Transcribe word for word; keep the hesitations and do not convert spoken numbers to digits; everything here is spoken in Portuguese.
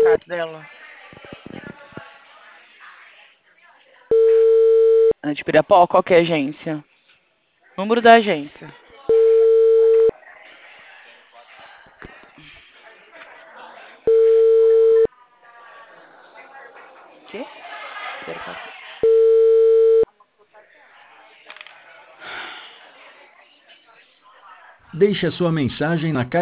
contrato dela. É de Pirapó, qual que é a agência? Número da agência. Quê? Deixe a sua mensagem na caixa